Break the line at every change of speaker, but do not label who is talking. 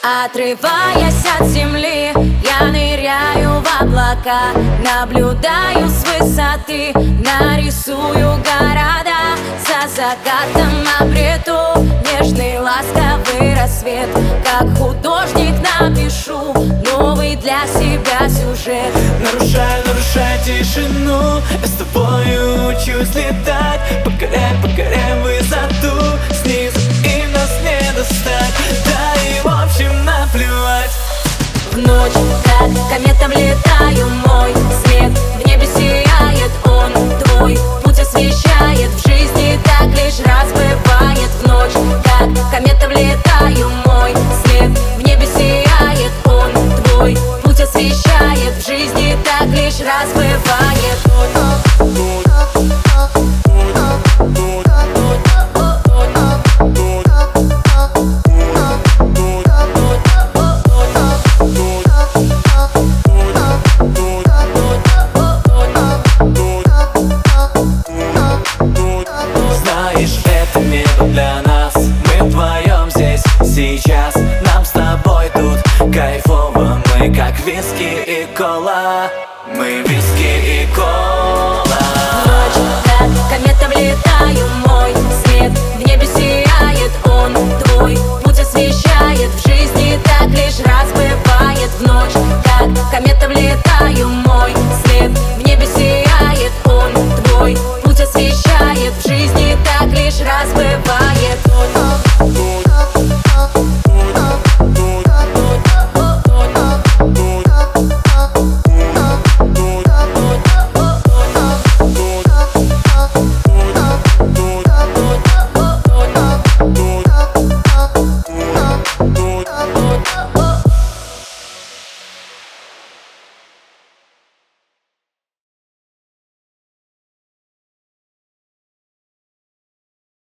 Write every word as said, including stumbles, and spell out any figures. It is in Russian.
Отрываясь от земли, я ныряю в облака, наблюдаю с высоты, нарисую города. За закатом обрету нежный ласковый рассвет. Как художник напишу новый для себя сюжет.
Нарушаю, нарушаю тишину, я с тобою учусь летать. Покоряй, покоряй высоту, снизу им нас не достать. Да и в общем наплевать.
В ночь, как комета влетает,